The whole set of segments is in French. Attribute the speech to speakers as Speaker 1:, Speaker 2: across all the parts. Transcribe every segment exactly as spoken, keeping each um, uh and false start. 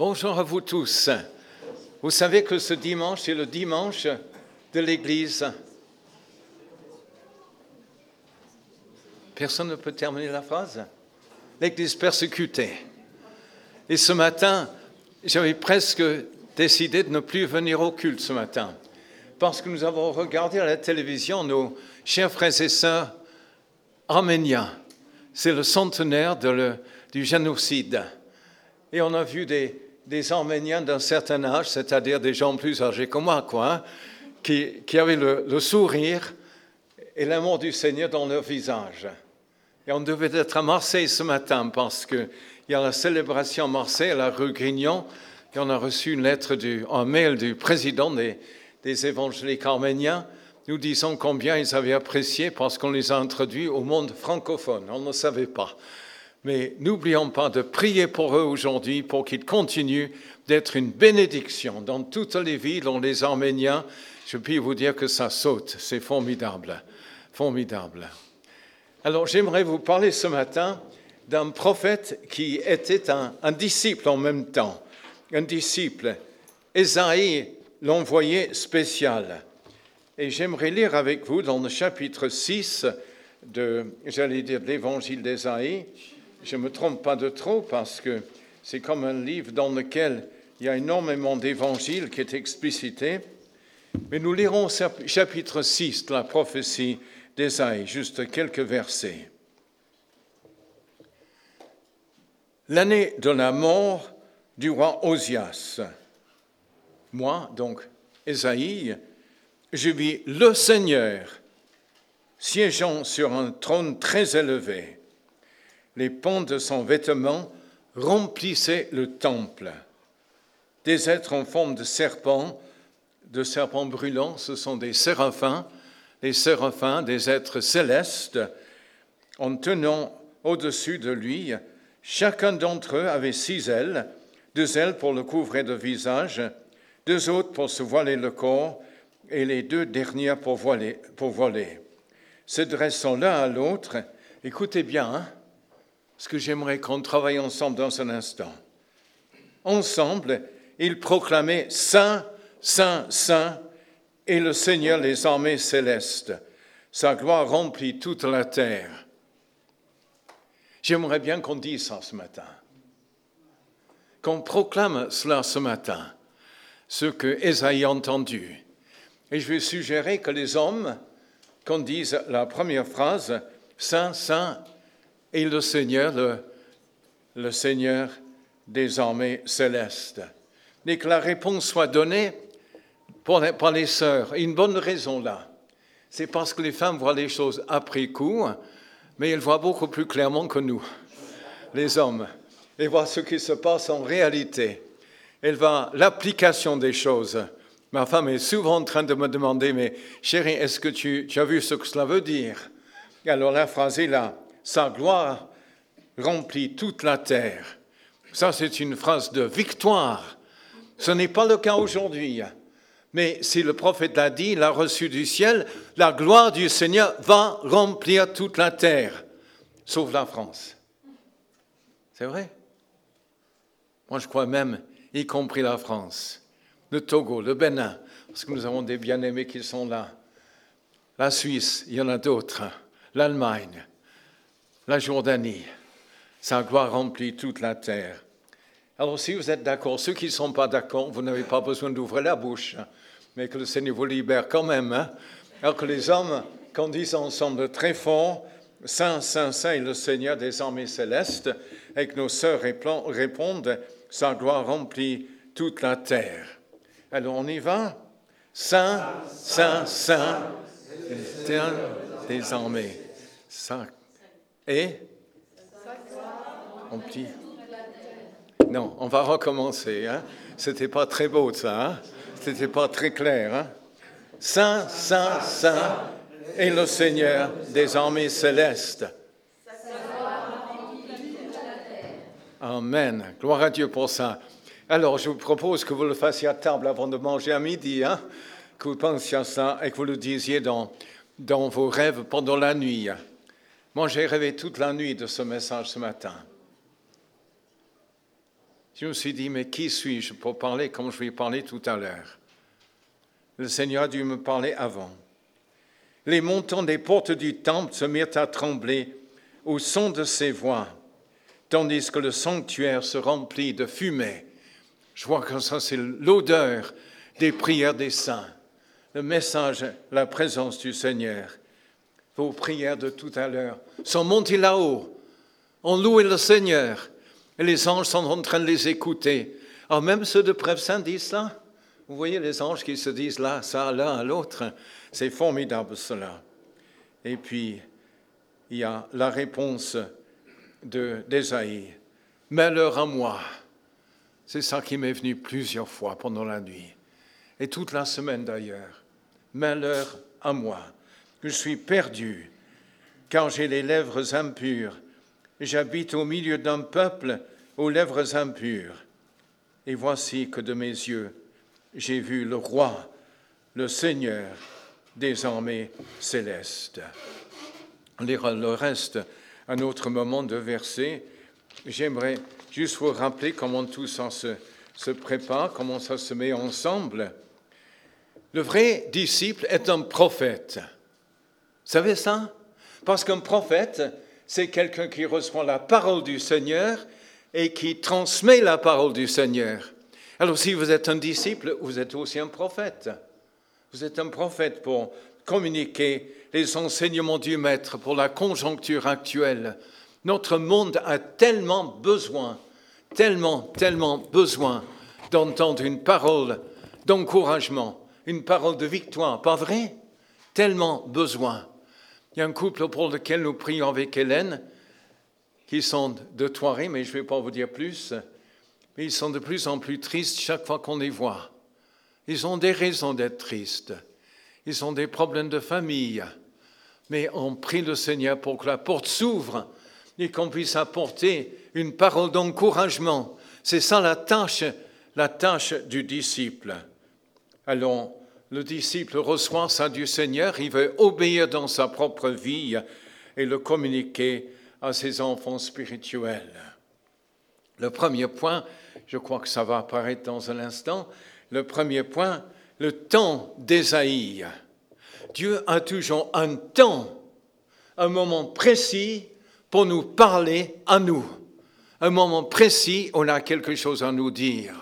Speaker 1: Bonjour à vous tous. Vous savez que ce dimanche est le dimanche de l'Église. Personne ne peut terminer la phrase? L'Église persécutée. Et ce matin, j'avais presque décidé de ne plus venir au culte ce matin, parce que nous avons regardé à la télévision nos chers frères et sœurs arméniens. C'est le centenaire de le, du génocide. Et on a vu des, des Arméniens d'un certain âge, c'est-à-dire des gens plus âgés que moi, quoi, hein, qui, qui avaient le, le sourire et l'amour du Seigneur dans leur visage. Et on devait être à Marseille ce matin parce qu'il y a la célébration à Marseille, à la rue Grignon, et on a reçu une lettre, du, un mail du président des, des évangéliques arméniens, nous disant combien ils avaient apprécié parce qu'on les a introduits au monde francophone. On ne savait pas. Mais n'oublions pas de prier pour eux aujourd'hui pour qu'ils continuent d'être une bénédiction dans toutes les villes où les Arméniens, je puis vous dire que ça saute. C'est formidable, formidable. Alors j'aimerais vous parler ce matin d'un prophète qui était un, un disciple en même temps. Un disciple, Ésaïe, l'envoyé spécial. Et j'aimerais lire avec vous dans le chapitre six de, j'allais dire, de l'évangile d'Ésaïe. Je ne me trompe pas de trop parce que c'est comme un livre dans lequel il y a énormément d'évangiles qui est explicité. Mais nous lirons au chapitre six de la prophétie d'Ésaïe, juste quelques versets. L'année de la mort du roi Osias. Moi, donc, Ésaïe, je vis le Seigneur siégeant sur un trône très élevé. Les pans de son vêtement remplissaient le temple. Des êtres en forme de serpents, de serpents brûlants, ce sont des séraphins, les séraphins, des êtres célestes, en tenant au-dessus de lui. Chacun d'entre eux avait six ailes, deux ailes pour le couvrir de visage, deux autres pour se voiler le corps, et les deux dernières pour voler. Pour voler. Se dressant l'un à l'autre, écoutez bien, hein, ce que j'aimerais qu'on travaille ensemble dans un instant. Ensemble, ils proclamaient « Saint, Saint, Saint » et le Seigneur les armées célestes. Sa gloire remplit toute la terre. J'aimerais bien qu'on dise ça ce matin, qu'on proclame cela ce matin, ce que Ésaïe a entendu. Et je vais suggérer que les hommes, qu'on dise la première phrase, « Saint, Saint » et le Seigneur, le, le Seigneur des armées célestes. Et que la réponse soit donnée par, par les sœurs. Et une bonne raison là, c'est parce que les femmes voient les choses après coup, mais elles voient beaucoup plus clairement que nous, les hommes. Elles voient ce qui se passe en réalité. Elles voient l'application des choses. Ma femme est souvent en train de me demander, mais chérie, est-ce que tu, tu as vu ce que cela veut dire? Et alors la phrase est là. Sa gloire remplit toute la terre. Ça, c'est une phrase de victoire. Ce n'est pas le cas aujourd'hui. Mais si le prophète l'a dit, l'a reçu du ciel, la gloire du Seigneur va remplir toute la terre, sauf la France. C'est vrai? Moi, je crois même, y compris la France, le Togo, le Bénin, parce que nous avons des bien-aimés qui sont là. La Suisse, il y en a d'autres. L'Allemagne. La Jordanie, sa gloire remplit toute la terre. Alors si vous êtes d'accord, ceux qui ne sont pas d'accord, vous n'avez pas besoin d'ouvrir la bouche, mais que le Seigneur vous libère quand même. Hein? Alors que les hommes, qu'on dise ensemble très fort, « Saint, Saint, Saint est le Seigneur des armées célestes », et que nos sœurs répondent, « Sa gloire remplit toute la terre ». Alors on y va. « Saint, Saint, Saint, Saint des armées. » Ça. Et on dit, non, on va recommencer. Hein? C'était pas très beau ça. Hein? C'était pas très clair. Hein? Saint, Saint, Saint est le Seigneur des armées célestes. Amen. Gloire à Dieu pour ça. Alors, je vous propose que vous le fassiez à table avant de manger à midi, hein? Que vous pensiez à ça et que vous le disiez dans, dans vos rêves pendant la nuit. Moi, j'ai rêvé toute la nuit de ce message ce matin. Je me suis dit, mais qui suis-je pour parler comme je vais parler tout à l'heure? Le Seigneur a dû me parler avant. Les montants des portes du temple se mirent à trembler au son de ses voix, tandis que le sanctuaire se remplit de fumée. Je vois que ça, c'est l'odeur des prières des saints, le message, la présence du Seigneur. Vos prières de tout à l'heure sont montées là-haut. On loue le Seigneur et les anges sont en train de les écouter. Alors même ceux de Prêve-Saint disent ça. Vous voyez les anges qui se disent là, ça, l'un à l'autre. C'est formidable cela. Et puis, il y a la réponse de, d'Ésaïe. Malheur à moi. C'est ça qui m'est venu plusieurs fois pendant la nuit. Et toute la semaine d'ailleurs. Malheur à moi. Je suis perdu, car j'ai les lèvres impures. J'habite au milieu d'un peuple aux lèvres impures. Et voici que de mes yeux, j'ai vu le roi, le Seigneur des armées célestes. On lira le reste à un autre moment de verset. J'aimerais juste vous rappeler comment tout ça se, se prépare, comment ça se met ensemble. Le vrai disciple est un prophète. Vous savez ça? Parce qu'un prophète, c'est quelqu'un qui reçoit la parole du Seigneur et qui transmet la parole du Seigneur. Alors si vous êtes un disciple, vous êtes aussi un prophète. Vous êtes un prophète pour communiquer les enseignements du Maître pour la conjoncture actuelle. Notre monde a tellement besoin, tellement, tellement besoin d'entendre une parole d'encouragement, une parole de victoire, pas vrai? Tellement besoin. Il y a un couple pour lequel nous prions avec Hélène, qui sont de Thoiry, mais je ne vais pas vous dire plus, mais ils sont de plus en plus tristes chaque fois qu'on les voit. Ils ont des raisons d'être tristes. Ils ont des problèmes de famille. Mais on prie le Seigneur pour que la porte s'ouvre et qu'on puisse apporter une parole d'encouragement. C'est ça la tâche, la tâche du disciple. Alors, le disciple reçoit ça du Seigneur, il veut obéir dans sa propre vie et le communiquer à ses enfants spirituels. Le premier point, je crois que ça va apparaître dans un instant, le premier point, le temps d'Ésaïe. Dieu a toujours un temps, un moment précis pour nous parler à nous. Un moment précis, on a quelque chose à nous dire.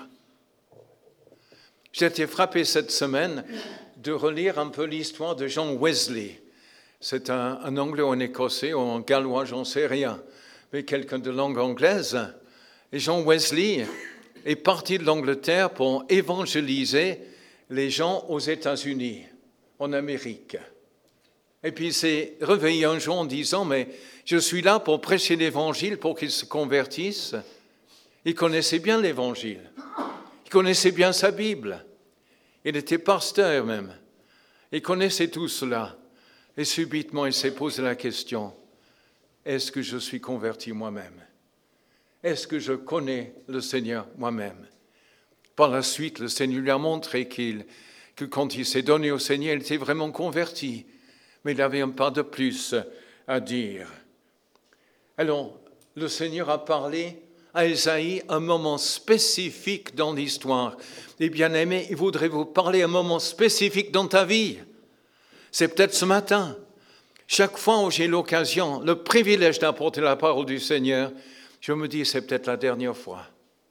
Speaker 1: J'ai été frappé cette semaine de relire un peu l'histoire de John Wesley. C'est un, un Anglais ou un Écossais ou un Gallois, j'en sais rien, mais quelqu'un de langue anglaise. Et John Wesley est parti de l'Angleterre pour évangéliser les gens aux États-Unis, en Amérique. Et puis il s'est réveillé un jour en disant, mais je suis là pour prêcher l'Évangile pour qu'ils se convertissent. Il connaissait bien l'Évangile. Il connaissait bien sa Bible. Il était pasteur même. Il connaissait tout cela. Et subitement, il s'est posé la question, est-ce que je suis converti moi-même? Est-ce que je connais le Seigneur moi-même? Par la suite, le Seigneur lui a montré qu'il, que quand il s'est donné au Seigneur, il était vraiment converti. Mais il avait un pas de plus à dire. Alors, le Seigneur a parlé à Ésaïe un moment spécifique dans l'histoire. Et bien-aimés, il voudrait vous parler un moment spécifique dans ta vie. C'est peut-être ce matin. Chaque fois où j'ai l'occasion, le privilège d'apporter la parole du Seigneur, je me dis, c'est peut-être la dernière fois.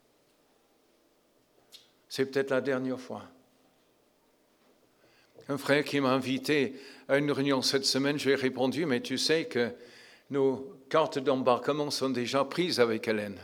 Speaker 1: C'est peut-être la dernière fois. Un frère qui m'a invité à une réunion cette semaine, je lui ai répondu, mais tu sais que nos cartes d'embarquement sont déjà prises avec Hélène.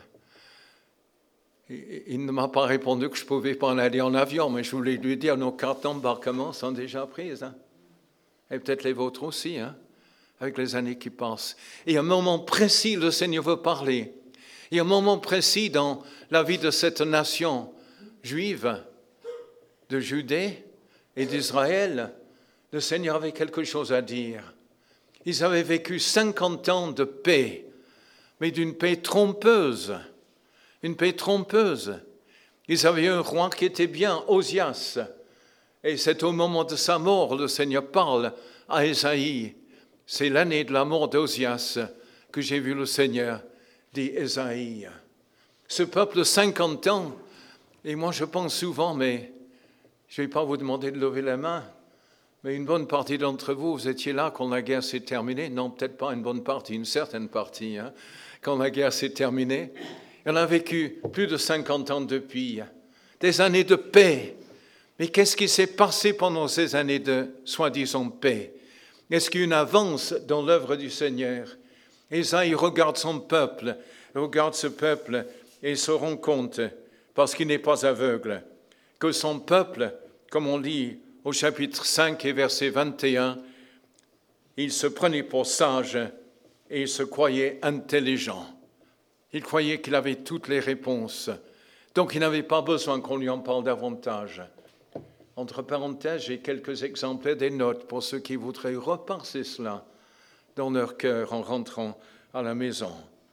Speaker 1: Il ne m'a pas répondu que je ne pouvais pas en aller en avion, mais je voulais lui dire, nos cartes d'embarquement sont déjà prises. Hein? Et peut-être les vôtres aussi, hein? Avec les années qui passent. Et à un moment précis, le Seigneur veut parler. Et à un moment précis dans la vie de cette nation juive, de Judée et d'Israël, le Seigneur avait quelque chose à dire. Ils avaient vécu cinquante ans de paix, mais d'une paix trompeuse. Une paix trompeuse. Ils avaient un roi qui était bien, Osias. Et c'est au moment de sa mort, le Seigneur parle à Ésaïe. C'est l'année de la mort d'Osias que j'ai vu le Seigneur, dit Ésaïe. Ce peuple, cinquante ans, et moi je pense souvent, mais je ne vais pas vous demander de lever la main, mais une bonne partie d'entre vous, vous étiez là quand la guerre s'est terminée. Non, peut-être pas une bonne partie, une certaine partie, hein, quand la guerre s'est terminée. Et on a vécu plus de cinquante ans depuis, des années de paix. Mais qu'est-ce qui s'est passé pendant ces années de soi-disant paix? Est-ce qu'il y a une avance dans l'œuvre du Seigneur? Ésaïe regarde son peuple, regarde ce peuple et il se rend compte, parce qu'il n'est pas aveugle, que son peuple, comme on lit au chapitre cinq et verset vingt et un, il se prenait pour sage et il se croyait intelligent. Il croyait qu'il avait toutes les réponses. Donc il n'avait pas besoin qu'on lui en parle davantage. Entre parenthèses, j'ai quelques exemplaires des notes pour ceux qui voudraient repasser cela dans leur cœur en rentrant à la maison.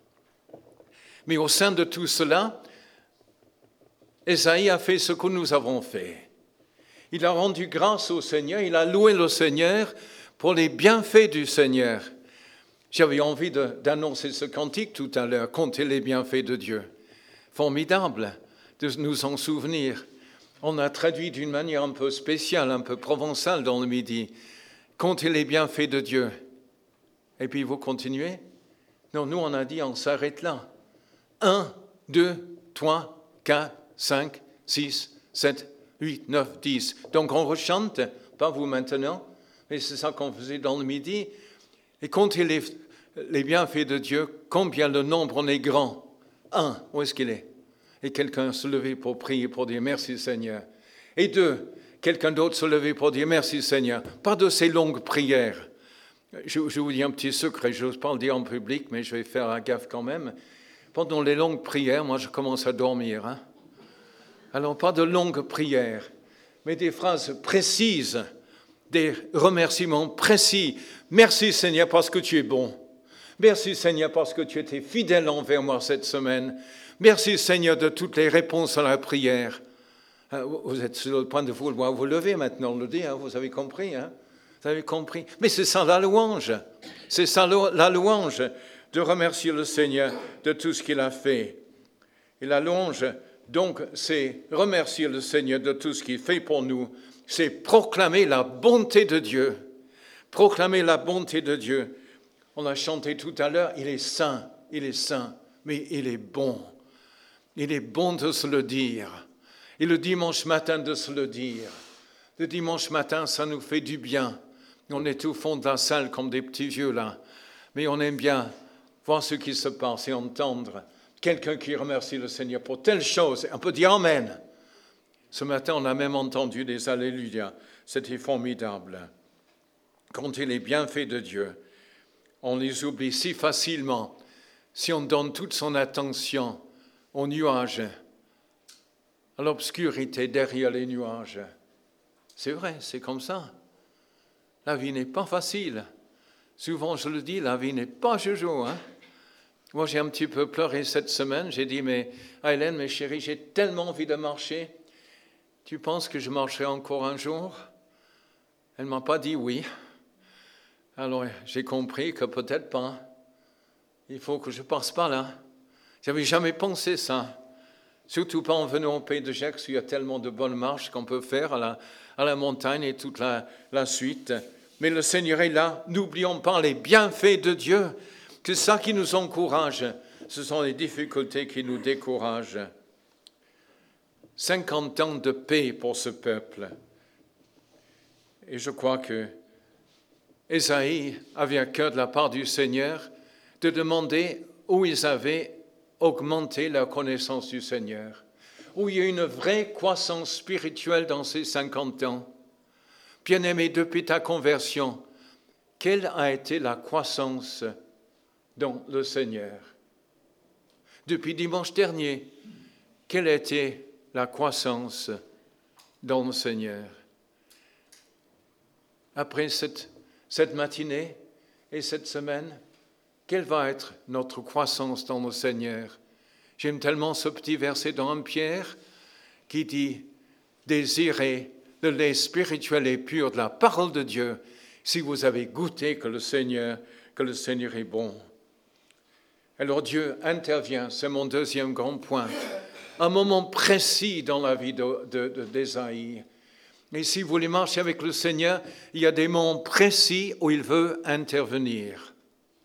Speaker 1: Mais au sein de tout cela, Ésaïe a fait ce que nous avons fait. Il a rendu grâce au Seigneur, il a loué le Seigneur pour les bienfaits du Seigneur. J'avais envie de, d'annoncer ce cantique tout à l'heure, compter les bienfaits de Dieu. Formidable de nous en souvenir. On a traduit d'une manière un peu spéciale, un peu provençale dans le Midi. Comptez les bienfaits de Dieu. Et puis vous continuez? Non, nous on a dit on s'arrête là. Un, deux, trois, quatre, cinq, six, sept, huit, neuf, dix. Donc on rechante, pas vous maintenant, mais c'est ça qu'on faisait dans le Midi. Et comptez les, les bienfaits de Dieu, combien le nombre en est grand. Un, où est-ce qu'il est? Et quelqu'un se levait pour prier, pour dire merci Seigneur. Et deux, quelqu'un d'autre se levait pour dire merci Seigneur. Pas de ces longues prières. Je, je vous dis un petit secret, je n'ose pas le dire en public, mais je vais faire un gaffe quand même. Pendant les longues prières, moi je commence à dormir. Hein. Alors pas de longues prières, mais des phrases précises, des remerciements précis. Merci Seigneur parce que tu es bon. Merci Seigneur parce que tu étais fidèle envers moi cette semaine. Merci Seigneur de toutes les réponses à la prière. Vous êtes sur le point de vouloir vous lever maintenant, on le dit, hein, vous avez compris, hein, vous avez compris. Mais c'est ça la louange, c'est ça la louange, de remercier le Seigneur de tout ce qu'il a fait. Et la louange, donc, c'est remercier le Seigneur de tout ce qu'il fait pour nous, c'est proclamer la bonté de Dieu, proclamer la bonté de Dieu. On a chanté tout à l'heure, il est saint, il est saint, mais il est bon. Il est bon de se le dire. Et le dimanche matin de se le dire. Le dimanche matin, ça nous fait du bien. On est au fond de la salle comme des petits vieux là. Mais on aime bien voir ce qui se passe et entendre quelqu'un qui remercie le Seigneur pour telle chose. On peut dire Amen. Ce matin, on a même entendu des Alléluia. C'était formidable. Compter les bienfaits de Dieu, on les oublie si facilement si on donne toute son attention aux nuages, à l'obscurité derrière les nuages. C'est vrai, c'est comme ça. La vie n'est pas facile. Souvent, je le dis, la vie n'est pas jojo. Hein? Moi, j'ai un petit peu pleuré cette semaine. J'ai dit, mais Hélène, mes chéris, j'ai tellement envie de marcher. Tu penses que je marcherai encore un jour? Elle ne m'a pas dit oui. Alors, j'ai compris que peut-être pas. Il faut que je passe par là. Je n'avais jamais pensé ça. Surtout pas en venant au pays de Gex, où il y a tellement de bonnes marches qu'on peut faire à la, à la montagne et toute la, la suite. Mais le Seigneur est là. N'oublions pas les bienfaits de Dieu. C'est ça qui nous encourage. Ce sont les difficultés qui nous découragent. cinquante ans de paix pour ce peuple. Et je crois que Ésaïe avait à cœur de la part du Seigneur de demander où ils avaient augmenté leur connaissance du Seigneur, où il y a une vraie croissance spirituelle dans ces cinquante ans. Bien-aimé, depuis ta conversion, quelle a été la croissance dans le Seigneur? Depuis dimanche dernier, quelle a été la croissance dans le Seigneur? Après cette, cette matinée et cette semaine, quelle va être notre croissance dans le Seigneur? J'aime tellement ce petit verset dans un Pierre qui dit « Désirez le lait spirituel et pur de la parole de Dieu si vous avez goûté que le Seigneur, que le Seigneur est bon. » Alors Dieu intervient, c'est mon deuxième grand point, un moment précis dans la vie de, de, de, d'Ésaïe. Et si vous voulez marcher avec le Seigneur, il y a des moments précis où il veut intervenir.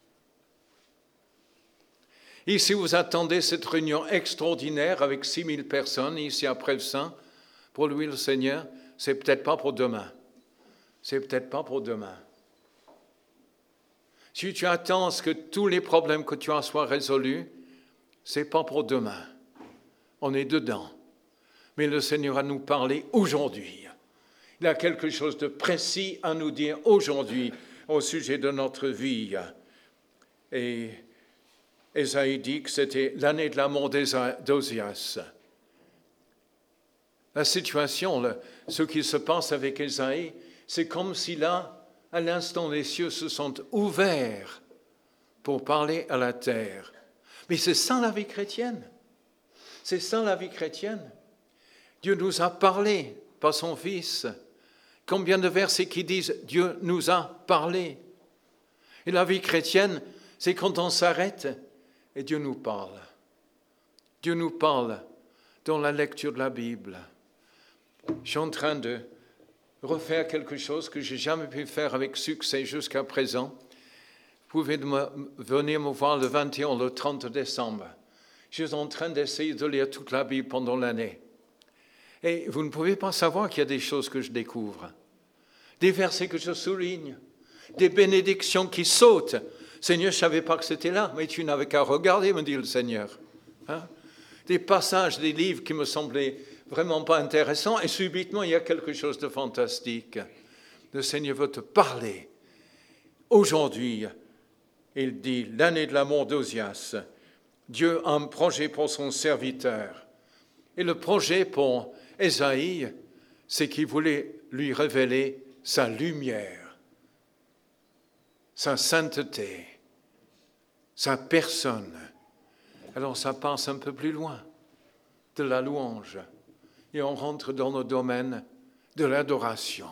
Speaker 1: Et si vous attendez cette réunion extraordinaire avec six mille personnes ici après le Saint, pour lui le Seigneur, c'est peut-être pas pour demain. C'est peut-être pas pour demain. Si tu attends que tous les problèmes que tu as soient résolus, c'est pas pour demain. On est dedans. Mais le Seigneur va nous parler aujourd'hui. Il a quelque chose de précis à nous dire aujourd'hui au sujet de notre vie. Et Ésaïe dit que c'était l'année de la mort d'Osias. La situation, ce qui se passe avec Ésaïe, c'est comme si là, à l'instant, les cieux se sont ouverts pour parler à la terre. Mais c'est ça la vie chrétienne. C'est ça la vie chrétienne. Dieu nous a parlé par son Fils. Combien de versets qui disent « Dieu nous a parlé ». Et la vie chrétienne, c'est quand on s'arrête et Dieu nous parle. Dieu nous parle dans la lecture de la Bible. Je suis en train de refaire quelque chose que je n'ai jamais pu faire avec succès jusqu'à présent. Vous pouvez me, venir me voir le vingt et un, le trente décembre. Je suis en train d'essayer de lire toute la Bible pendant l'année. Et vous ne pouvez pas savoir qu'il y a des choses que je découvre. Des versets que je souligne. Des bénédictions qui sautent. Seigneur, je ne savais pas que c'était là, mais tu n'avais qu'à regarder, me dit le Seigneur. Hein? Des passages, des livres qui me semblaient vraiment pas intéressants, et subitement, il y a quelque chose de fantastique. Le Seigneur veut te parler. Aujourd'hui, il dit, l'année de la mort d'Osias, Dieu a un projet pour son serviteur. Et le projet pour Ésaïe, c'est qu'il voulait lui révéler sa lumière, sa sainteté, sa personne. Alors ça passe un peu plus loin de la louange et on rentre dans le domaine de l'adoration.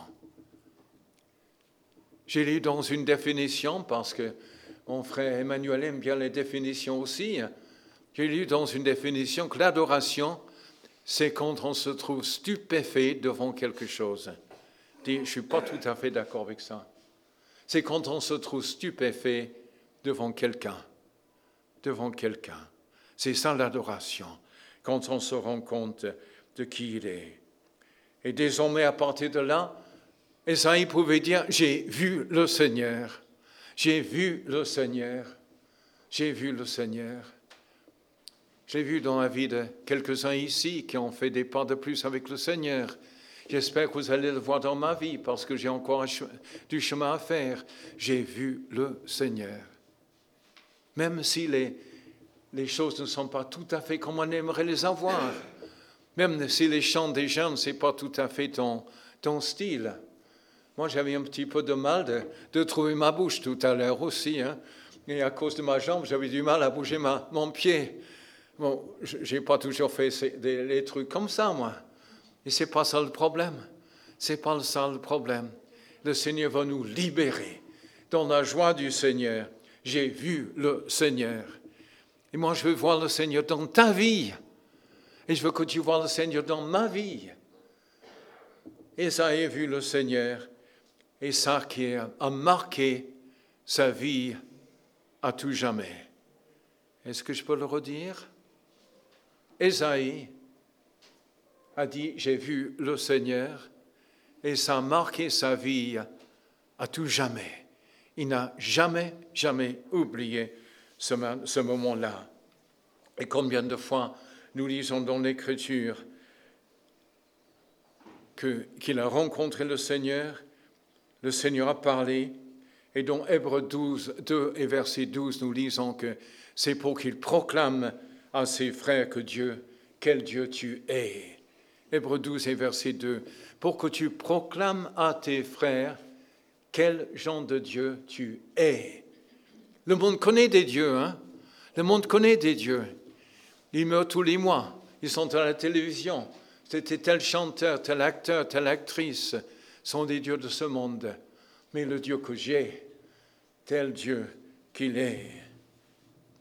Speaker 1: J'ai lu dans une définition, parce que mon frère Emmanuel aime bien les définitions aussi, j'ai lu dans une définition que l'adoration, c'est quand on se trouve stupéfait devant quelque chose. Je ne suis pas tout à fait d'accord avec ça. C'est quand on se trouve stupéfait devant quelqu'un. Devant quelqu'un. C'est ça l'adoration, quand on se rend compte de qui il est. Et désormais, à partir de là, Ésaïe pouvait dire, j'ai vu le Seigneur, j'ai vu le Seigneur, j'ai vu le Seigneur. J'ai vu dans la vie de quelques-uns ici qui ont fait des pas de plus avec le Seigneur. J'espère que vous allez le voir dans ma vie parce que j'ai encore du chemin à faire. J'ai vu le Seigneur. Même si les, les choses ne sont pas tout à fait comme on aimerait les avoir. Même si les chants des jeunes, ce n'est pas tout à fait ton, ton style. Moi, j'avais un petit peu de mal de, de trouver ma bouche tout à l'heure aussi. Hein. Et à cause de ma jambe, j'avais du mal à bouger ma, mon pied. Bon, je n'ai pas toujours fait ces, des, les trucs comme ça, moi. Et ce n'est pas ça le problème. Ce n'est pas ça le problème. Le Seigneur va nous libérer dans la joie du Seigneur. J'ai vu le Seigneur. Et moi, je veux voir le Seigneur dans ta vie. Et je veux que tu vois le Seigneur dans ma vie. Et ça a vu le Seigneur. Et ça qui a marqué sa vie à tout jamais. Est-ce que je peux le redire? Ésaïe a dit, j'ai vu le Seigneur, et ça a marqué sa vie à tout jamais. Il n'a jamais, jamais oublié ce, ce moment-là. Et combien de fois nous lisons dans l'Écriture que, qu'il a rencontré le Seigneur, le Seigneur a parlé, et dans Hébreux douze, deux et verset douze, nous lisons que c'est pour qu'il proclame à ses frères que Dieu, quel Dieu tu es. Hébreux douze et verset deux, pour que tu proclames à tes frères quel genre de Dieu tu es. Le monde connaît des dieux, hein? Le monde connaît des dieux. Ils meurent tous les mois, ils sont à la télévision. C'était tel chanteur, tel acteur, telle actrice, sont des dieux de ce monde. Mais le Dieu que j'ai, tel Dieu qu'il est.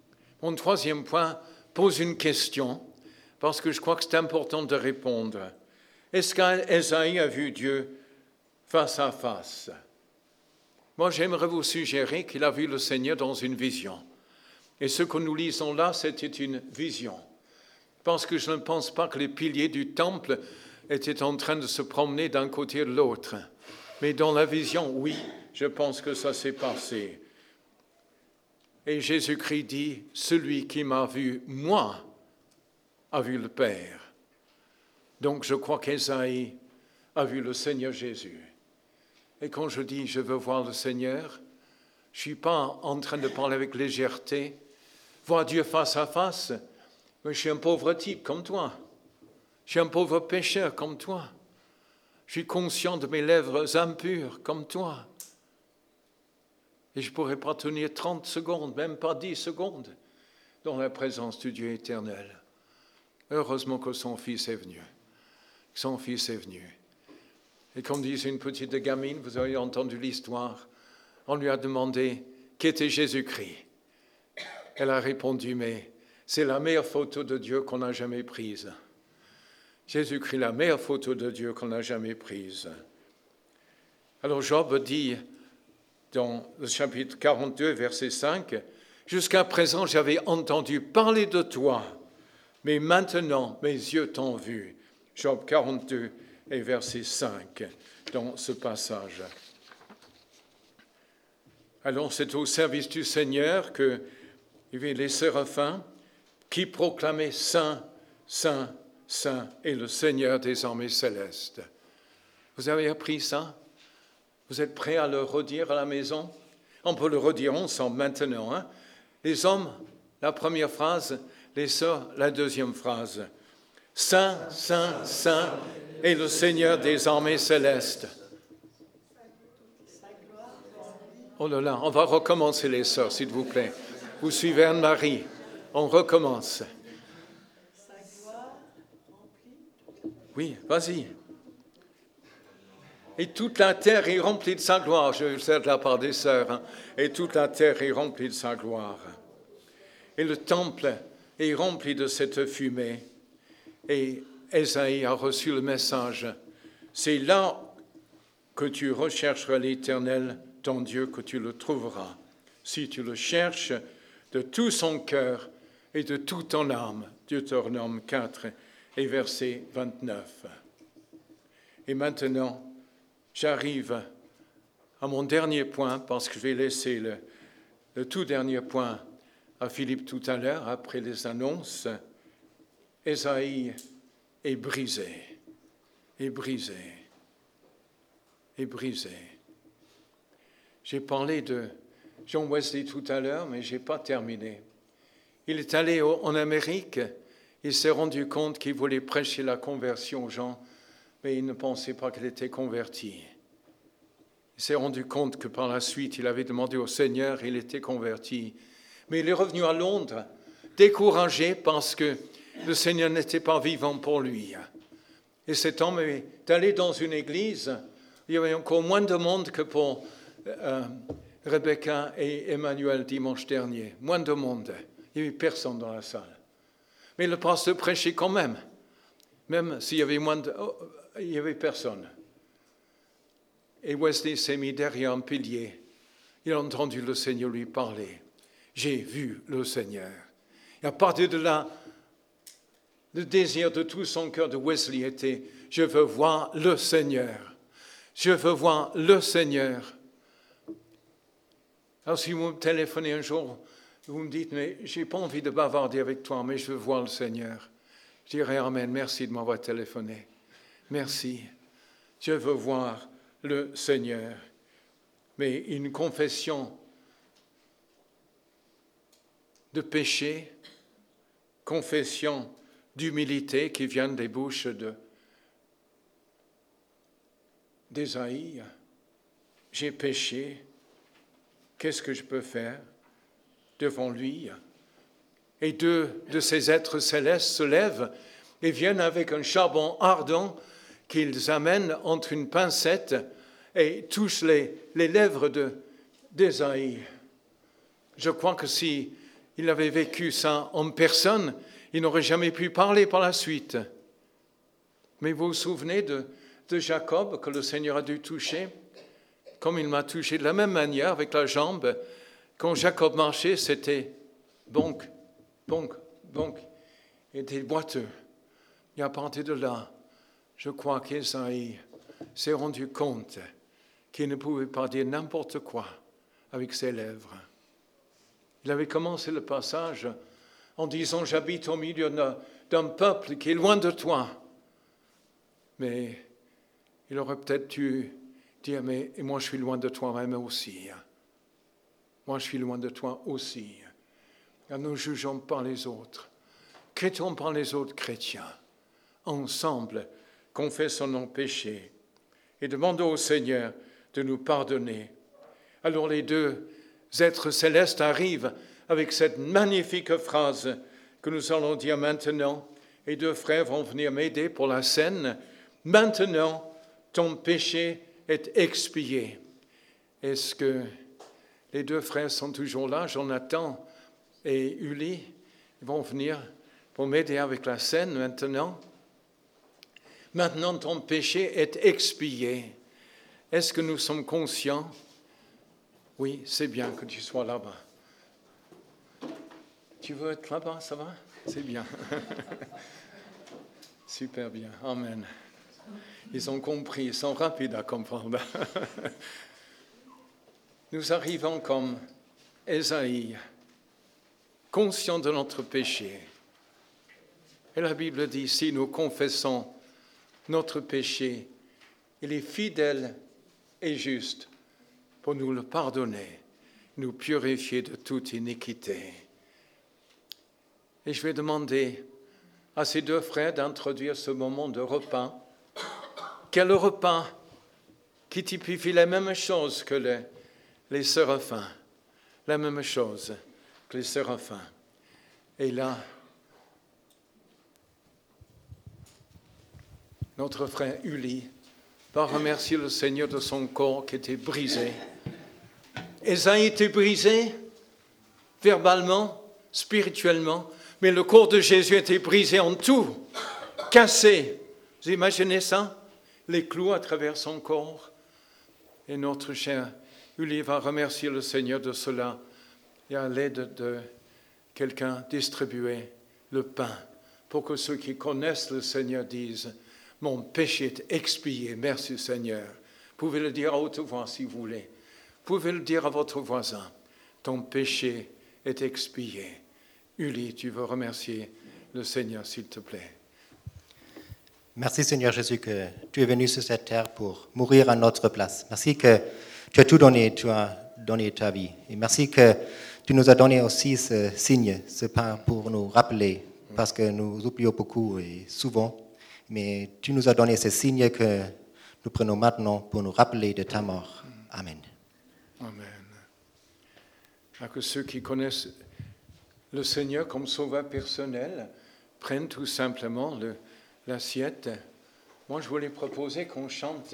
Speaker 1: Mon troisième point pose une question, parce que je crois que c'est important de répondre. Est-ce qu'Ésaïe a vu Dieu face à face? Moi, j'aimerais vous suggérer qu'il a vu le Seigneur dans une vision. Et ce que nous lisons là, c'était une vision. Parce que je ne pense pas que les piliers du temple étaient en train de se promener d'un côté et de l'autre. Mais dans la vision, oui, je pense que ça s'est passé. Et Jésus-Christ dit, « Celui qui m'a vu, moi, a vu le Père. » Donc je crois qu'Ésaïe a vu le Seigneur Jésus. Et quand je dis « je veux voir le Seigneur », je ne suis pas en train de parler avec légèreté. Voir Dieu face à face, mais je suis un pauvre type comme toi. Je suis un pauvre pécheur comme toi. Je suis conscient de mes lèvres impures comme toi. Et je ne pourrais pas tenir trente secondes, même pas dix secondes, dans la présence du Dieu éternel. Heureusement que son Fils est venu. Son Fils est venu. Et comme disait une petite gamine, vous avez entendu l'histoire, on lui a demandé qui était Jésus-Christ. Elle a répondu, mais c'est la meilleure photo de Dieu qu'on a jamais prise. Jésus-Christ, la meilleure photo de Dieu qu'on a jamais prise. Alors Job dit dans le chapitre quarante-deux, verset cinq, « Jusqu'à présent, j'avais entendu parler de toi, mais maintenant, mes yeux t'ont vu. » Job quarante-deux et verset cinq, dans ce passage. Alors, c'est au service du Seigneur qu'il y avait les séraphins qui proclamaient « Saint, Saint, Saint est le Seigneur des armées célestes. » Vous avez appris ça? Vous êtes prêts à le redire à la maison? On peut le redire ensemble maintenant. Hein? Les hommes, la première phrase, les sœurs, la deuxième phrase. Saint, Saint, Saint est le Seigneur des armées célestes. Oh là là, on va recommencer les sœurs, s'il vous plaît. Vous suivez Anne-Marie. On recommence. Oui, vas-y. Et toute la terre est remplie de sa gloire. Je le sais de la part des sœurs. Hein? Et toute la terre est remplie de sa gloire. Et le temple est rempli de cette fumée. Et Ésaïe a reçu le message. C'est là que tu rechercheras l'Éternel, ton Dieu, que tu le trouveras. Si tu le cherches de tout son cœur et de toute ton âme. Deutéronome quatre et verset vingt-neuf. Et maintenant, j'arrive à mon dernier point, parce que je vais laisser le, le tout dernier point à Philippe tout à l'heure, après les annonces. Ésaïe est brisé, est brisé, est brisé. J'ai parlé de John Wesley tout à l'heure, mais je n'ai pas terminé. Il est allé en Amérique, il s'est rendu compte qu'il voulait prêcher la conversion aux gens, mais il ne pensait pas qu'il était converti. Il s'est rendu compte que par la suite, il avait demandé au Seigneur, il était converti. Mais il est revenu à Londres, découragé parce que le Seigneur n'était pas vivant pour lui. Et cet homme est allé dans une église, il y avait encore moins de monde que pour euh, Rebecca et Emmanuel dimanche dernier. Moins de monde, il n'y avait personne dans la salle. Mais le pasteur prêchait quand même, même s'il y avait moins de... Oh, il n'y avait personne. Et Wesley s'est mis derrière un pilier. Il a entendu le Seigneur lui parler. J'ai vu le Seigneur. Et à partir de là, le désir de tout son cœur de Wesley était, je veux voir le Seigneur. Je veux voir le Seigneur. Alors si vous me téléphonez un jour, vous me dites, mais je n'ai pas envie de bavarder avec toi, mais je veux voir le Seigneur. Je dirais, Amen, merci de m'avoir téléphoné. Merci. Je veux voir le Seigneur. Mais une confession de péché, confession d'humilité qui vient des bouches de, d'Ésaïe. J'ai péché. Qu'est-ce que je peux faire devant lui? Et deux de ces êtres célestes se lèvent et viennent avec un charbon ardent qu'ils amènent entre une pincette et touchent les, les lèvres de, d'Ésaïe. Je crois que si il avait vécu ça en personne, il n'aurait jamais pu parler par la suite. Mais vous vous souvenez de, de Jacob que le Seigneur a dû toucher, comme il m'a touché de la même manière avec la jambe. Quand Jacob marchait, c'était bonk, bonk, bonk. Il était boiteux. Et à partir de là, je crois qu'Ésaïe s'est rendu compte qu'il ne pouvait pas dire n'importe quoi avec ses lèvres. Il avait commencé le passage en disant « J'habite au milieu d'un peuple qui est loin de toi ». Mais il aurait peut-être dû dire « Mais moi je suis loin de toi même aussi. Moi je suis loin de toi aussi. » Ne nous jugeons pas les autres. Traitons par les autres chrétiens. Ensemble, confessons nos péchés et demandons au Seigneur de nous pardonner. Alors les deux êtres célestes arrivent avec cette magnifique phrase que nous allons dire maintenant. Et deux frères vont venir m'aider pour la scène. Maintenant, ton péché est expié. Est-ce que les deux frères sont toujours là, Jonathan et Uli? Ils vont venir pour m'aider avec la scène maintenant. Maintenant, ton péché est expié. Est-ce que nous sommes conscients? Oui, c'est bien que tu sois là-bas. Tu veux être là-bas, ça va? C'est bien. Super bien. Amen. Ils ont compris, ils sont rapides à comprendre. Nous arrivons comme Ésaïe, conscients de notre péché. Et la Bible dit, si nous confessons notre péché, il est fidèle et juste pour nous le pardonner, nous purifier de toute iniquité. Et je vais demander à ces deux frères d'introduire ce moment de repas. Quel repas qui typifie la même chose que les, les séraphins, la même chose que les séraphins. Et là, notre frère Uli va remercier le Seigneur de son corps qui était brisé. Ésaïe était brisé verbalement, spirituellement, mais le corps de Jésus était brisé en tout, cassé. Vous imaginez ça? Les clous à travers son corps. Et notre cher Uli va remercier le Seigneur de cela et à l'aide de quelqu'un distribuer le pain pour que ceux qui connaissent le Seigneur disent « Mon péché est expié, merci Seigneur ». Vous pouvez le dire à haute voix si vous voulez. Vous pouvez le dire à votre voisin « Ton péché est expié ». Uli, tu veux remercier le Seigneur, s'il te plaît.
Speaker 2: Merci Seigneur Jésus que tu es venu sur cette terre pour mourir à notre place. Merci que tu as tout donné, tu as donné ta vie. Et merci que tu nous as donné aussi ce signe, ce pain pour nous rappeler, parce que nous oublions beaucoup et souvent, mais tu nous as donné ce signe que nous prenons maintenant pour nous rappeler de ta mort. Amen.
Speaker 1: Amen. À que ceux qui connaissent le Seigneur comme sauveur personnel prennent tout simplement le, l'assiette. Moi, je voulais proposer qu'on chante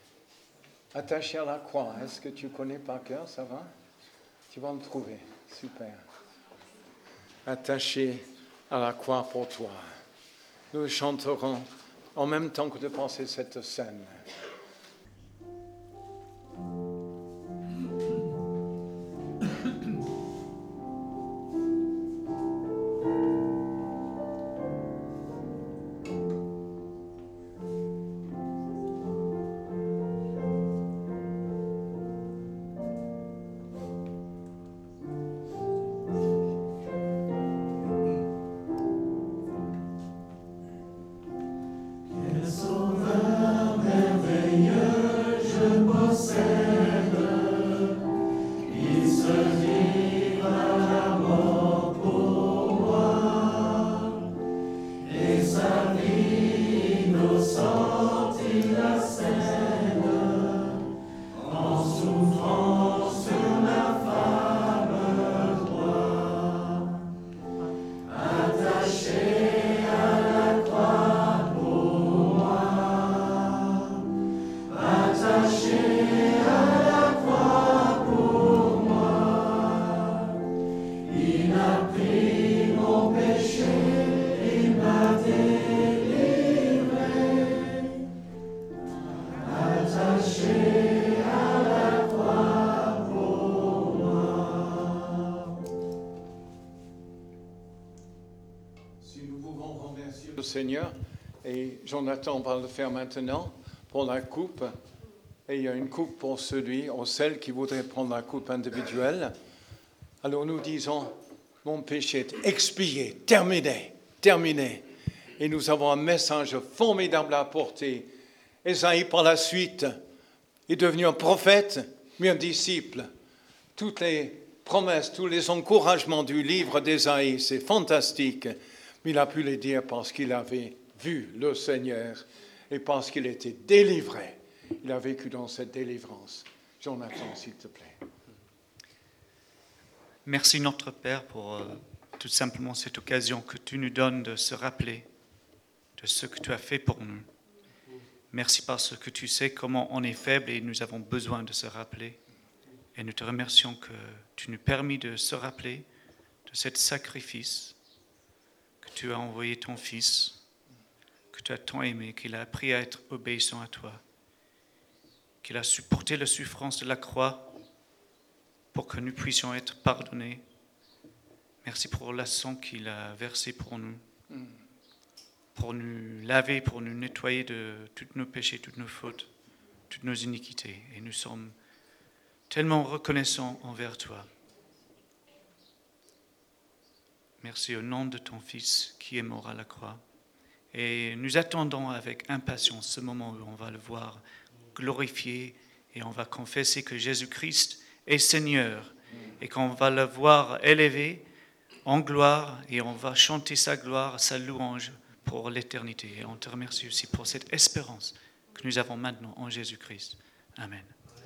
Speaker 1: « Attaché à la croix ». Est-ce que tu connais par cœur, ça va? Tu vas me trouver. Super. Attaché à la croix pour toi. Nous chanterons en même temps que de penser cette scène.
Speaker 3: Sauveur merveilleux.
Speaker 1: Seigneur. Et Jonathan va le faire maintenant pour la coupe. Et il y a une coupe pour celui ou celle qui voudrait prendre la coupe individuelle. Alors nous disons, mon péché est expié, terminé, terminé. Et nous avons un message formidable à apporter. Ésaïe, par la suite, est devenu un prophète, mais un disciple. Toutes les promesses, tous les encouragements du livre d'Ésaïe, c'est fantastique. Mais il a pu les dire parce qu'il avait vu le Seigneur et parce qu'il était délivré. Il a vécu dans cette délivrance. Jonathan, s'il te plaît.
Speaker 3: Merci notre Père pour euh, tout simplement cette occasion que tu nous donnes de se rappeler de ce que tu as fait pour nous. Merci parce que tu sais comment on est faible et nous avons besoin de se rappeler. Et nous te remercions que tu nous permis de se rappeler de ce sacrifice, que tu as envoyé ton Fils, que tu as tant aimé, qu'il a appris à être obéissant à toi, qu'il a supporté la souffrance de la croix pour que nous puissions être pardonnés. Merci pour la sang qu'il a versé pour nous, pour nous laver, pour nous nettoyer de tous nos péchés, toutes nos fautes, toutes nos iniquités. Et nous sommes tellement reconnaissants envers toi. Merci au nom de ton Fils qui est mort à la croix. Et nous attendons avec impatience ce moment où on va le voir glorifié et on va confesser que Jésus-Christ est Seigneur et qu'on va le voir élevé en gloire et on va chanter sa gloire, sa louange pour l'éternité. Et on te remercie aussi pour cette espérance que nous avons maintenant en Jésus-Christ. Amen.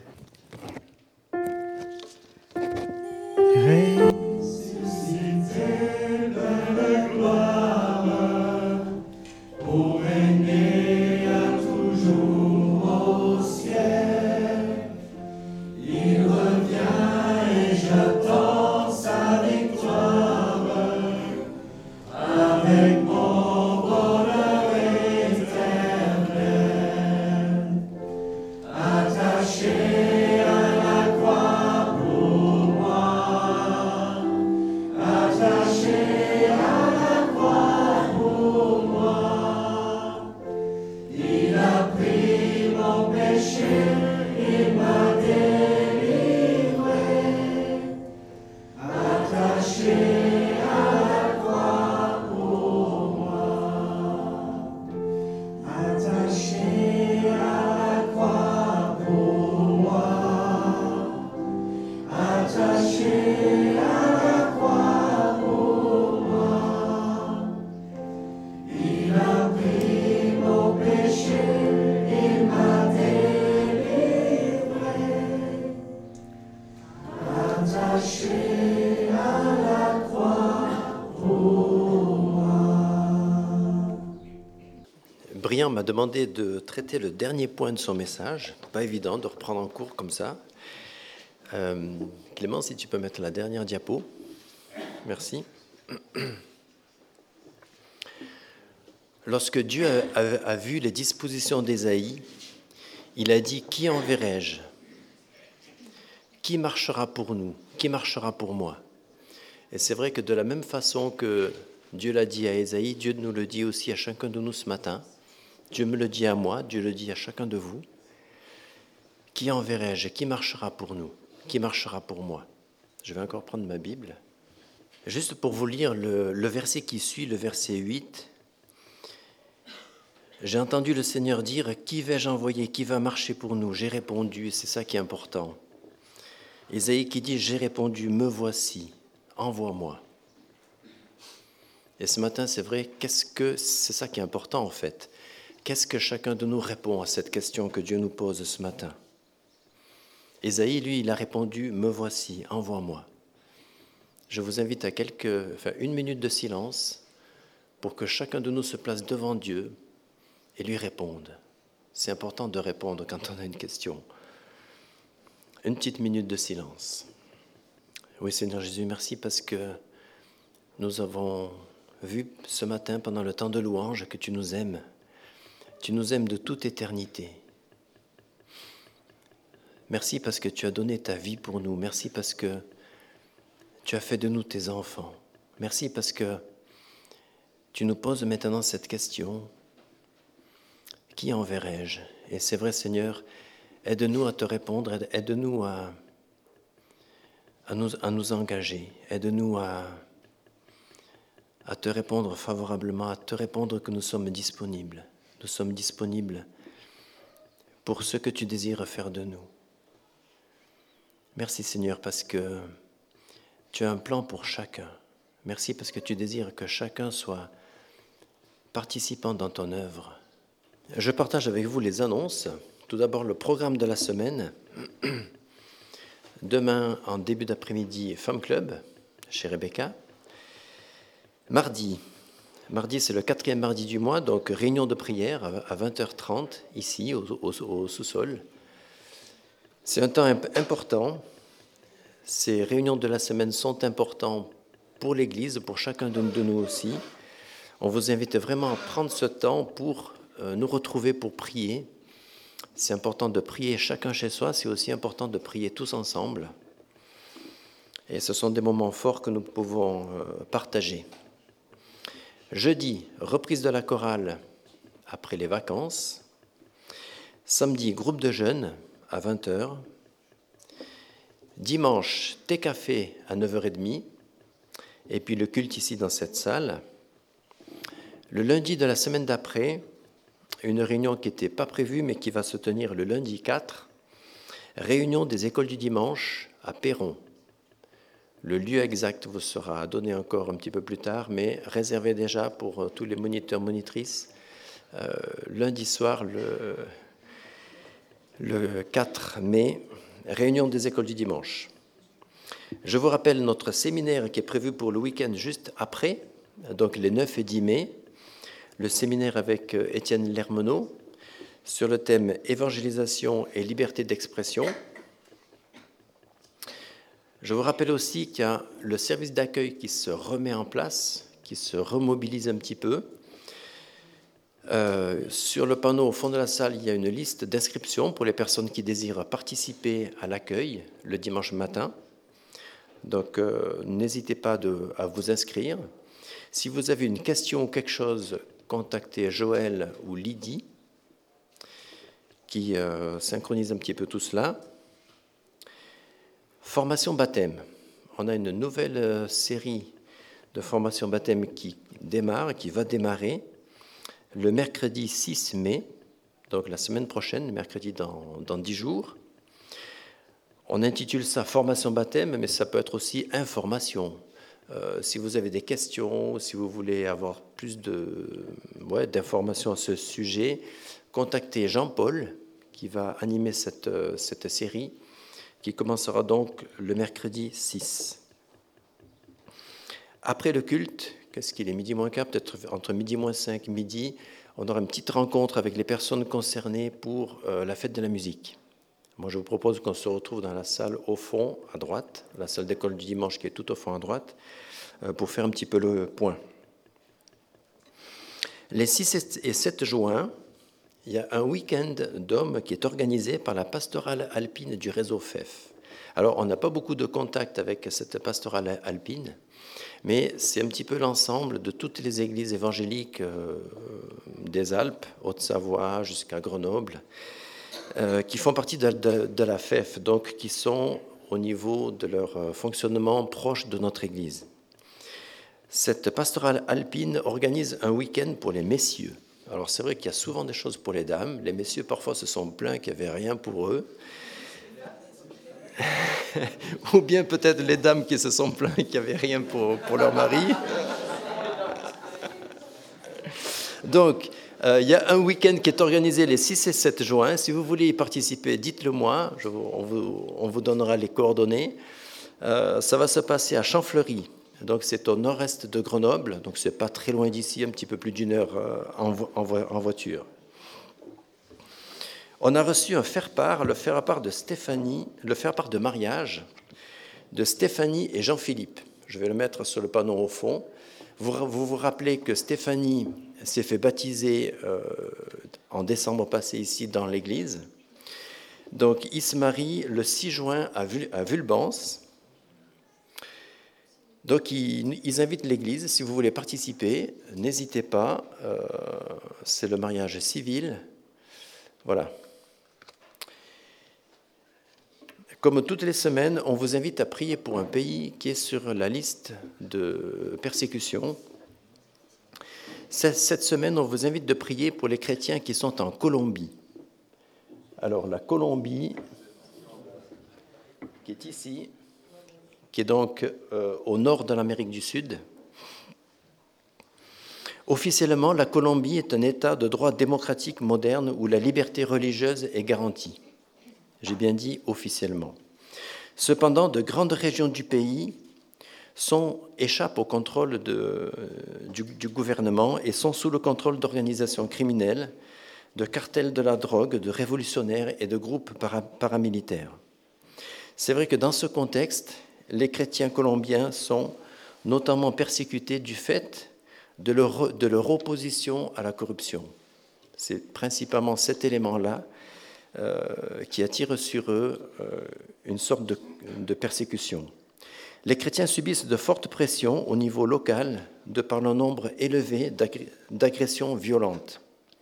Speaker 4: Brian m'a demandé de traiter le dernier point de son message. Pas évident de reprendre en cours comme ça. Euh, Clément, si tu peux mettre la dernière diapo. Merci. Lorsque Dieu a, a, a vu les dispositions d'Ésaïe, il a dit « Qui enverrai-je ? Qui marchera pour nous ? Qui marchera pour moi ?» Et c'est vrai que de la même façon que Dieu l'a dit à Ésaïe, Dieu nous le dit aussi à chacun de nous ce matin. Dieu me le dit à moi, Dieu le dit à chacun de vous. Qui enverrai-je ? Qui marchera pour nous ? Qui marchera pour moi ? Je vais encore prendre ma Bible. Juste pour vous lire le, le verset qui suit, le verset huit. J'ai entendu le Seigneur dire « Qui vais-je envoyer ? Qui va marcher pour nous ?» J'ai répondu, c'est ça qui est important. Ésaïe qui dit « J'ai répondu, me voici, envoie-moi ». Et ce matin, c'est vrai, qu'est-ce que c'est ça qui est important en fait. Qu'est-ce que chacun de nous répond à cette question que Dieu nous pose ce matin ? Ésaïe, lui, il a répondu « Me voici, envoie-moi ». Je vous invite à quelques, enfin, une minute de silence pour que chacun de nous se place devant Dieu et lui réponde. C'est important de répondre quand on a une question. Une petite minute de silence. Oui, Seigneur Jésus, merci parce que nous avons vu ce matin pendant le temps de louange que tu nous aimes. Tu nous aimes de toute éternité. Merci parce que tu as donné ta vie pour nous. Merci parce que tu as fait de nous tes enfants. Merci parce que tu nous poses maintenant cette question, qui enverrai-je? Et c'est vrai, Seigneur, aide-nous à te répondre, aide-nous à, à, nous, à nous engager, aide-nous à, à te répondre favorablement, à te répondre que nous sommes disponibles. Nous sommes disponibles pour ce que tu désires faire de nous. Merci Seigneur parce que tu as un plan pour chacun. Merci parce que tu désires que chacun soit participant dans ton œuvre. Je partage avec vous les annonces. Tout d'abord, le programme de la semaine. Demain, en début d'après-midi, Femme Club, chez Rebecca. Mardi, mardi c'est le quatrième mardi du mois, donc réunion de prière à vingt heures trente, ici, au, au, au sous-sol. C'est un temps important. Ces réunions de la semaine sont importantes pour l'Église, pour chacun de nous aussi. On vous invite vraiment à prendre ce temps pour euh, nous retrouver, pour prier. C'est important de prier chacun chez soi, c'est aussi important de prier tous ensemble. Et ce sont des moments forts que nous pouvons euh, partager. Jeudi, reprise de la chorale après les vacances. Samedi, groupe de jeunes à vingt heures. Dimanche, thé-café à neuf heures trente. Et puis le culte ici dans cette salle. Le lundi de la semaine d'après, une réunion qui n'était pas prévue mais qui va se tenir le lundi quatre. Réunion des écoles du dimanche à Perron. Le lieu exact vous sera donné encore un petit peu plus tard, mais réservé déjà pour tous les moniteurs, monitrices. Euh, lundi soir, le, le quatre mai, réunion des écoles du dimanche. Je vous rappelle notre séminaire qui est prévu pour le week-end juste après, donc les neuf et dix mai, le séminaire avec Étienne Lermenot sur le thème évangélisation et liberté d'expression. Je vous rappelle aussi qu'il y a le service d'accueil qui se remet en place, qui se remobilise un petit peu. Euh, sur le panneau au fond de la salle, il y a une liste d'inscriptions pour les personnes qui désirent participer à l'accueil le dimanche matin. Donc, euh, n'hésitez pas de, à vous inscrire. Si vous avez une question ou quelque chose, contactez Joël ou Lydie, qui euh, synchronise un petit peu tout cela. Formation baptême. On a une nouvelle euh, série de formation baptême qui démarre, qui va démarrer le mercredi six mai, donc la semaine prochaine, mercredi dans, dans dix jours. On intitule ça formation baptême, mais ça peut être aussi information. Euh, si vous avez des questions, si vous voulez avoir plus de, ouais, d'informations à ce sujet, contactez Jean-Paul qui va animer cette, cette série qui commencera donc le mercredi six. Après le culte, qu'est-ce qu'il est, midi moins quart, peut-être entre midi moins cinq, midi, on aura une petite rencontre avec les personnes concernées pour euh, la fête de la musique. Moi, je vous propose qu'on se retrouve dans la salle au fond, à droite, la salle d'école du dimanche qui est tout au fond à droite, euh, pour faire un petit peu le point. Les six et sept juin, il y a un week-end d'hommes qui est organisé par la pastorale alpine du réseau F E F. Alors, on n'a pas beaucoup de contact avec cette pastorale alpine, mais c'est un petit peu l'ensemble de toutes les églises évangéliques euh, des Alpes, Haute-Savoie jusqu'à Grenoble, euh, qui font partie de, de, de la F E F, donc qui sont au niveau de leur fonctionnement proche de notre église. Cette pastorale alpine organise un week-end pour les messieurs. Alors c'est vrai qu'il y a souvent des choses pour les dames. Les messieurs parfois se sont plaints qu'il n'y avait rien pour eux. Ou bien peut-être les dames qui se sont plaints qu'il n'y avait rien pour, pour leur mari. Donc, euh, il y a un week-end qui est organisé les six et sept juin. Si vous voulez y participer, dites-le moi. Je vous, on, vous, on vous donnera les coordonnées. Euh, ça va se passer à Champfleury. Donc c'est au nord-est de Grenoble, donc c'est pas très loin d'ici, un petit peu plus d'une heure euh, en, vo- en, vo- en voiture. On a reçu un faire-part, le faire-part de Stéphanie, le faire-part de mariage de Stéphanie et Jean-Philippe. Je vais le mettre sur le panneau au fond. Vous vous, vous rappelez que Stéphanie s'est fait baptiser euh, en décembre passé ici dans l'église. Donc il se marie le six juin à, Vul- à Vulbens. Donc ils, ils invitent l'Église, si vous voulez participer, n'hésitez pas, euh, c'est le mariage civil. Voilà. Comme toutes les semaines, on vous invite à prier pour un pays qui est sur la liste de persécution. Cette semaine, on vous invite de prier pour les chrétiens qui sont en Colombie. Alors la Colombie, qui est ici, qui est donc euh, au nord de l'Amérique du Sud. Officiellement, la Colombie est un État de droit démocratique moderne où la liberté religieuse est garantie. J'ai bien dit officiellement. Cependant, de grandes régions du pays sont, échappent au contrôle de, du, du gouvernement et sont sous le contrôle d'organisations criminelles, de cartels de la drogue, de révolutionnaires et de groupes para, paramilitaires. C'est vrai que dans ce contexte, les chrétiens colombiens sont notamment persécutés du fait de leur, de leur opposition à la corruption. C'est principalement cet élément-là euh, qui attire sur eux euh, une sorte de, de persécution. Les chrétiens subissent de fortes pressions au niveau local de par le nombre élevé d'agressions violentes.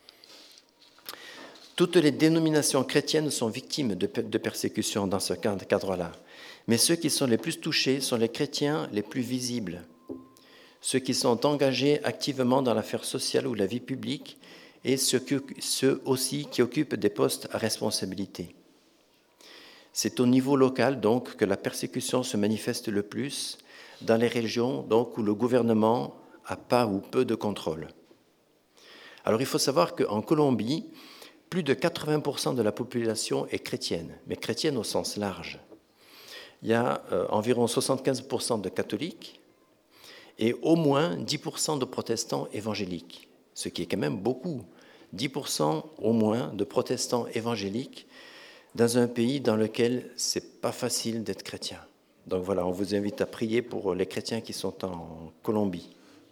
Speaker 4: Toutes les dénominations chrétiennes sont victimes de, de persécutions dans ce cadre-là. Mais ceux qui sont les plus touchés sont les chrétiens les plus visibles, ceux qui sont engagés activement dans l'affaire sociale ou la vie publique et ceux, que, ceux aussi qui occupent des postes à responsabilité. C'est au niveau local donc que la persécution se manifeste le plus, dans les régions donc où le gouvernement a pas ou peu de contrôle. Alors il faut savoir qu'en Colombie, plus de quatre-vingts pour cent de la population est chrétienne, mais chrétienne au sens large. Il y a euh, environ soixante-quinze pour cent de catholiques et au moins dix pour cent de protestants évangéliques, ce qui est quand même beaucoup. dix pour cent au moins de protestants évangéliques dans un pays dans lequel c'est pas facile d'être chrétien. Donc voilà, on vous invite à prier pour les chrétiens qui sont en Colombie.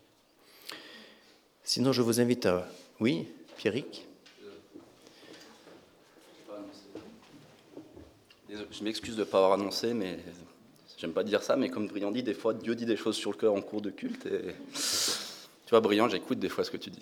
Speaker 4: Sinon, je vous invite à... Oui, Pierrick ?
Speaker 5: Je m'excuse de ne pas avoir annoncé, mais j'aime pas dire ça, mais comme Briand dit, des fois, Dieu dit des choses sur le cœur en cours de culte. Et... Tu vois, Briand, j'écoute des fois ce que tu dis.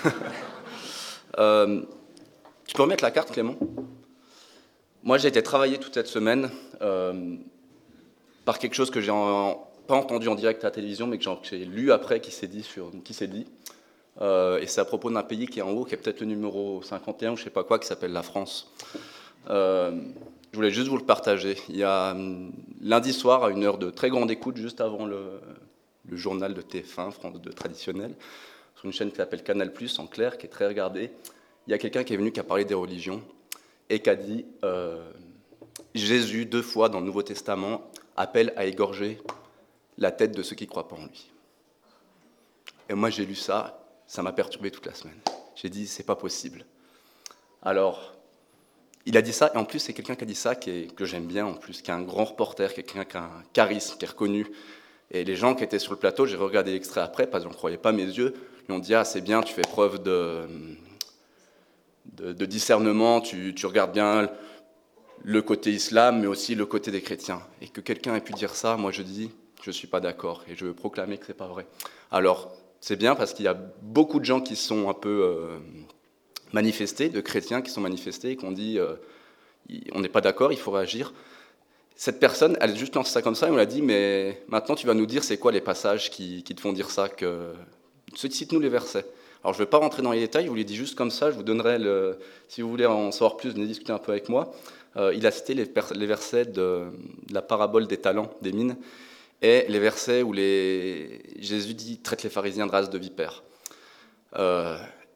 Speaker 5: euh, tu peux remettre la carte, Clément ? Moi, j'ai été travaillé toute cette semaine euh, par quelque chose que j'ai en, pas entendu en direct à la télévision, mais que j'ai lu après, qui s'est dit. Sur, qui s'est dit. Euh, et c'est à propos d'un pays qui est en haut, qui est peut-être le numéro cinquante et un, ou je ne sais pas quoi, qui s'appelle la France. Euh, Je voulais juste vous le partager. Il y a lundi soir, à une heure de très grande écoute, juste avant le, le journal de T F un, France deux traditionnel, sur une chaîne qui s'appelle Canal plus, en clair, qui est très regardée, il y a quelqu'un qui est venu, qui a parlé des religions, et qui a dit euh, « Jésus, deux fois dans le Nouveau Testament, appelle à égorger la tête de ceux qui ne croient pas en lui. » Et moi, j'ai lu ça, ça m'a perturbé toute la semaine. J'ai dit « C'est pas possible. » Alors... Il a dit ça, et en plus, c'est quelqu'un qui a dit ça, qui est, que j'aime bien en plus, qui est un grand reporter, quelqu'un qui a un charisme, qui est reconnu. Et les gens qui étaient sur le plateau, j'ai regardé l'extrait après, parce que je ne croyais pas mes yeux, lui ont dit « Ah, c'est bien, tu fais preuve de, de, de discernement, tu, tu regardes bien le côté islam, mais aussi le côté des chrétiens. » Et que quelqu'un ait pu dire ça, moi je dis « Je ne suis pas d'accord, et je veux proclamer que ce n'est pas vrai. » Alors, c'est bien, parce qu'il y a beaucoup de gens qui sont un peu... Euh, manifestés, de chrétiens qui sont manifestés et qui ont dit euh, on n'est pas d'accord, il faut réagir. Cette personne, elle a juste lancé ça comme ça et on l'a dit mais maintenant tu vas nous dire c'est quoi les passages qui, qui te font dire ça, que... cite-nous les versets. Alors je ne vais pas rentrer dans les détails, je vous les dis juste comme ça, je vous donnerai, le... si vous voulez en savoir plus, venez discuter un peu avec moi. Euh, il a cité les, per... les versets de... de la parabole des talents, des mines, et les versets où les... Jésus dit traite les pharisiens de race de vipères. Euh...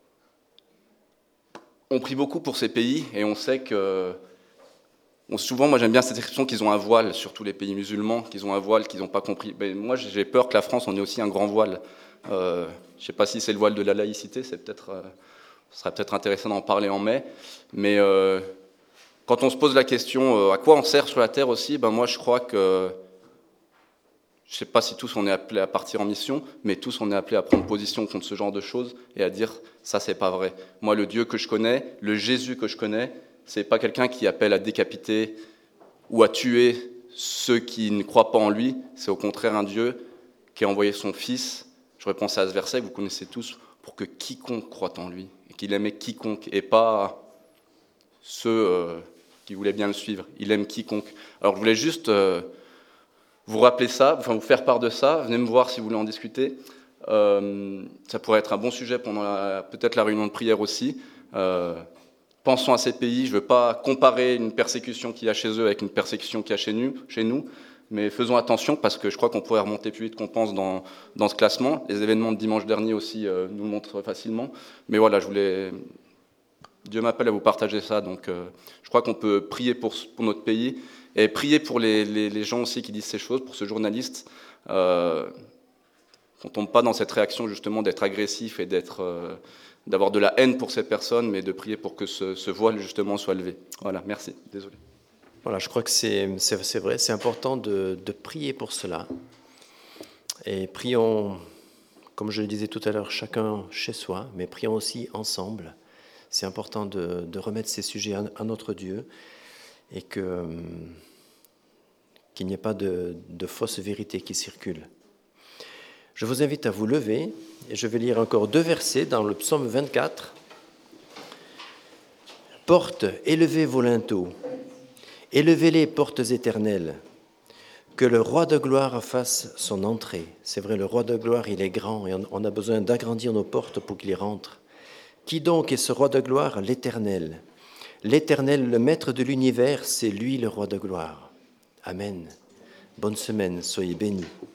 Speaker 5: On prie beaucoup pour ces pays et on sait que... Bon, souvent, moi j'aime bien cette expression qu'ils ont un voile, surtout les pays musulmans, qu'ils ont un voile qu'ils n'ont pas compris. Mais moi j'ai peur que la France en ait aussi un grand voile. Euh, je ne sais pas si c'est le voile de la laïcité, c'est peut-être, euh, ce serait peut-être intéressant d'en parler en mai. Mais euh, quand on se pose la question euh, à quoi on sert sur la terre aussi, ben moi je crois que... Je ne sais pas si tous on est appelés à partir en mission, mais tous on est appelés à prendre position contre ce genre de choses et à dire ça c'est pas vrai. Moi le Dieu que je connais, le Jésus que je connais, c'est pas quelqu'un qui appelle à décapiter ou à tuer ceux qui ne croient pas en lui, c'est au contraire un Dieu qui a envoyé son Fils. J'aurais pensé à ce verset que vous connaissez tous, pour que quiconque croit en lui, et qu'il aimait quiconque, et pas ceux euh, qui voulaient bien le suivre. Il aime quiconque. Alors je voulais juste euh, vous rappeler ça, enfin vous faire part de ça. Venez me voir si vous voulez en discuter. Euh, ça pourrait être un bon sujet pendant la, peut-être la réunion de prière aussi. Euh, pensons à ces pays. Je ne veux pas comparer une persécution qu'il y a chez eux avec une persécution qu'il y a chez nous, chez nous, mais faisons attention parce que je crois qu'on pourrait remonter plus vite qu'on pense dans, dans ce classement. Les événements de dimanche dernier aussi euh, nous le montrent facilement. Mais voilà, je voulais... Dieu m'appelle à vous partager ça, donc euh, je crois qu'on peut prier pour, pour notre pays et prier pour les, les, les gens aussi qui disent ces choses, pour ce journaliste. Euh, qu'on ne tombe pas dans cette réaction justement d'être agressif et d'être, euh, d'avoir de la haine pour ces personnes, mais de prier pour que ce, ce voile justement soit levé. Voilà, merci, désolé.
Speaker 4: Voilà, je crois que c'est, c'est, c'est vrai, c'est important de, de prier pour cela. Et prions, comme je le disais tout à l'heure, chacun chez soi, mais prions aussi ensemble. C'est important de, de remettre ces sujets à, à notre Dieu et que, qu'il n'y ait pas de, de fausses vérités qui circulent. Je vous invite à vous lever et je vais lire encore deux versets dans le psaume vingt-quatre. « Portes, élevez vos linteaux, élevez les portes éternelles, que le roi de gloire fasse son entrée. » C'est vrai, le roi de gloire, il est grand et on a besoin d'agrandir nos portes pour qu'il y rentre. Qui donc est ce roi de gloire? L'Éternel. L'Éternel, le maître de l'univers, c'est lui le roi de gloire. Amen. Bonne semaine, soyez bénis.